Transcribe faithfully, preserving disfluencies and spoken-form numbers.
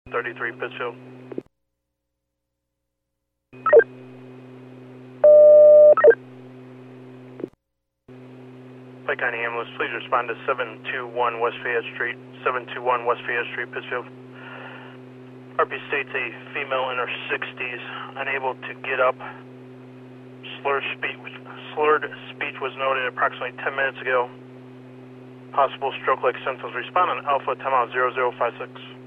thirty-three Pittsfield. Pike County Ambulance, please respond to seven two one West Fayette Street, seven two one West Fayette Street, Pittsfield. R P states a female in her sixties, unable to get up. Slurred speech, slurred speech was noted approximately ten minutes ago. Possible stroke-like symptoms. Respond on Alpha, timeout zero zero five six.